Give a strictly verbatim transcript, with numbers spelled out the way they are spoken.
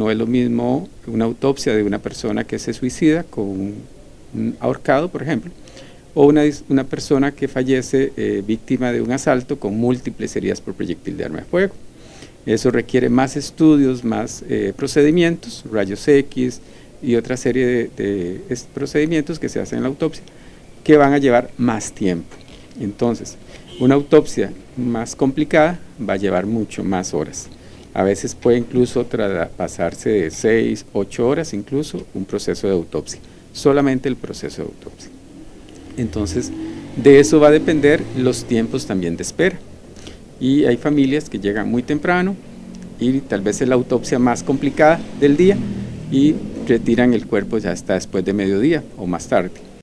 no es lo mismo una autopsia de una persona que se suicida con un, un ahorcado, por ejemplo, o una, una persona que fallece eh, víctima de un asalto con múltiples heridas por proyectil de arma de fuego. Eso requiere más estudios, más eh, procedimientos, rayos X y otra serie de, de procedimientos que se hacen en la autopsia, que van a llevar más tiempo. Entonces, una autopsia más complicada va a llevar mucho más horas. A veces puede incluso pasarse de seis, ocho horas incluso un proceso de autopsia, solamente el proceso de autopsia. Entonces, de eso va a depender los tiempos también de espera. Y hay familias que llegan muy temprano y tal vez es la autopsia más complicada del día y retiran el cuerpo ya hasta después de mediodía o más tarde.